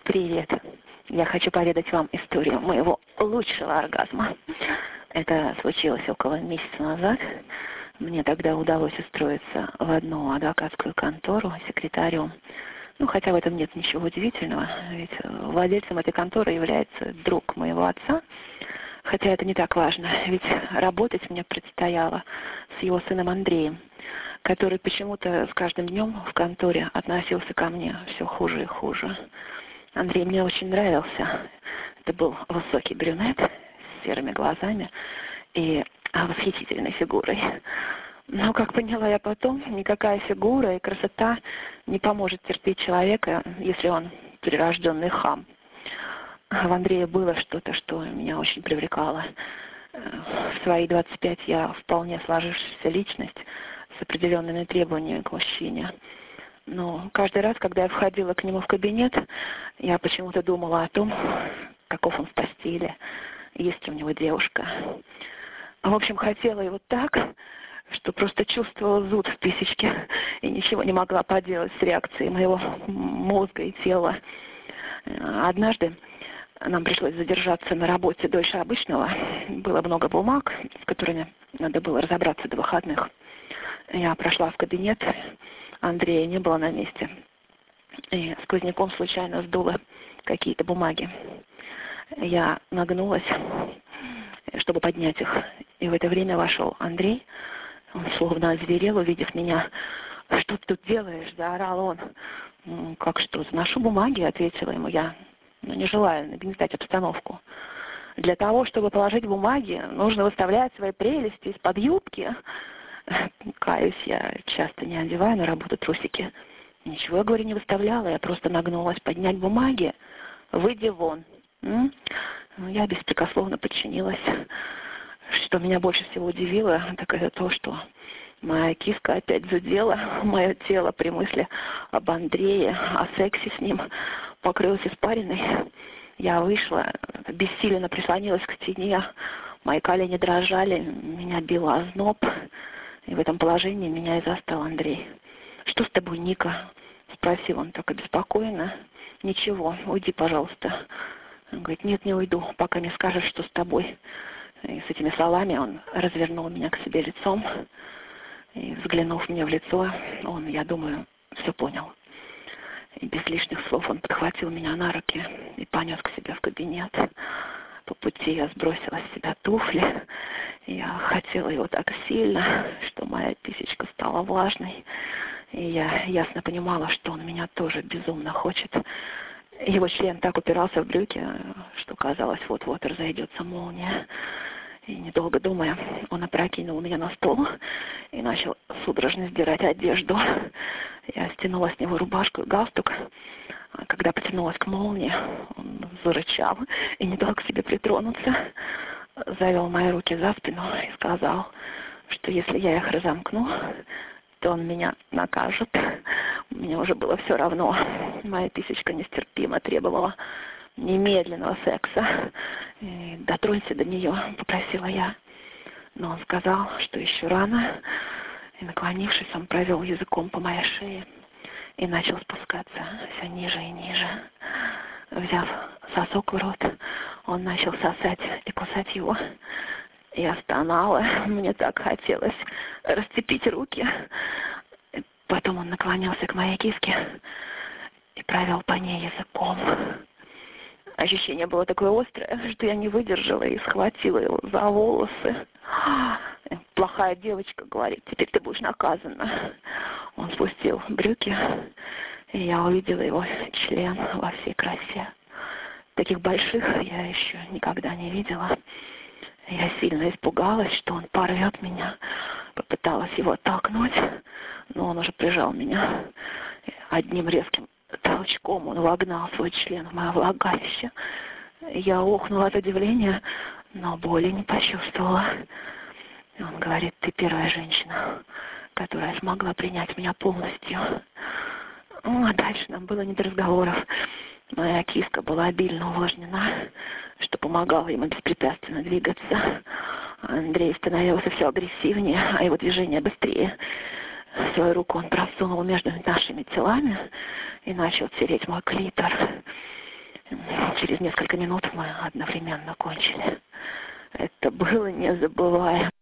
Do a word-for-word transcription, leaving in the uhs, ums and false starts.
Привет. Я хочу поведать вам историю моего лучшего оргазма. Это случилось около месяца назад. Мне тогда удалось устроиться в одну адвокатскую контору секретарем. Ну, хотя в этом нет ничего удивительного, ведь владельцем этой конторы является друг моего отца. Хотя это не так важно, ведь работать мне предстояло с его сыном Андреем, который почему-то с каждым днем в конторе относился ко мне все хуже и хуже. Андрей мне очень нравился. Это был высокий брюнет с серыми глазами и восхитительной фигурой. Но, как поняла я потом, никакая фигура и красота не поможет терпеть человека, если он прирожденный хам. В Андрее было что-то, что меня очень привлекало. В свои двадцать пять я вполне сложившаяся личность с определенными требованиями к мужчине. Но каждый раз, когда я входила к нему в кабинет, я почему-то думала о том, каков он в постели, есть ли у него девушка. В общем, хотела его так, что просто чувствовала зуд в писечке и ничего не могла поделать с реакцией моего мозга и тела. Однажды нам пришлось задержаться на работе дольше обычного. Было много бумаг, с которыми надо было разобраться до выходных. Я прошла в кабинет, Андрея не было на месте. И сквозняком случайно сдула какие-то бумаги. Я нагнулась, чтобы поднять их. И в это время вошел Андрей. Он словно озверел, увидев меня. «Что ты тут делаешь?» – заорал он. «Как что? Заношу бумаги», – ответила ему я. Но не желаю нагнетать обстановку. Для того, чтобы положить бумаги, нужно выставлять свои прелести из-под юбки. Каюсь, я часто не одеваю на работу трусики. Ничего, я говорю, не выставляла, я просто нагнулась поднять бумаги. «Выйди вон». М? Я беспрекословно подчинилась. Что меня больше всего удивило, так это то, что моя киска опять зудела, мое тело при мысли об Андрее, о сексе с ним покрылось испариной. Я вышла, бессиленно прислонилась к стене, мои колени дрожали, меня било озноб, и в этом положении меня и застал Андрей. «Что с тобой, Ника?» — спросил он так обеспокоенно. «Ничего, уйди, пожалуйста». Он говорит: «Нет, не уйду, пока не скажешь, что с тобой». И с этими словами он развернул меня к себе лицом. И, взглянув мне в лицо, он, я думаю, все понял. И без лишних слов он подхватил меня на руки и понес к себе в кабинет. По пути я сбросила с себя туфли. Я хотела его так сильно, что моя писечка стала влажной. И я ясно понимала, что он меня тоже безумно хочет. Его член так упирался в брюки, что казалось, вот-вот разойдется молния. И, недолго думая, он опрокинул меня на стол и начал судорожно сдирать одежду. Я стянула с него рубашку и галстук. А когда потянулась к молнии, он зарычал и не дал к себе притронуться. Завел мои руки за спину и сказал, что если я их разомкну, то он меня накажет. Мне уже было все равно. Моя писечка нестерпимо требовала немедленного секса. И «Дотронься до нее», — попросила я. Но он сказал, что еще рано. И, наклонившись, он провел языком по моей шее и начал спускаться все ниже и ниже. Взяв сосок в рот, он начал сосать и кусать его. Я стонала, мне так хотелось расцепить руки. Потом он наклонился к моей киске и провел по ней языком. Ощущение было такое острое, что я не выдержала и схватила его за волосы. «Плохая девочка», — говорит, — «теперь ты будешь наказана». Он спустил брюки, и я увидела его член во всей красе. Таких больших я еще никогда не видела. Я сильно испугалась, что он порвет меня. Попыталась его оттолкнуть, но он уже прижал меня. Одним резким толчком он вогнал свой член в мое влагалище. Я охнула от удивления, но боли не почувствовала. И он говорит: «Ты первая женщина, которая смогла принять меня полностью». Ну, а дальше нам было не до разговоров. Моя киска была обильно увлажнена, что помогало ему беспрепятственно двигаться. Андрей становился все агрессивнее, а его движения быстрее. Свою руку он просунул между нашими телами и начал тереть мой клитор. через несколько минут мы одновременно кончили. Это было незабываемо.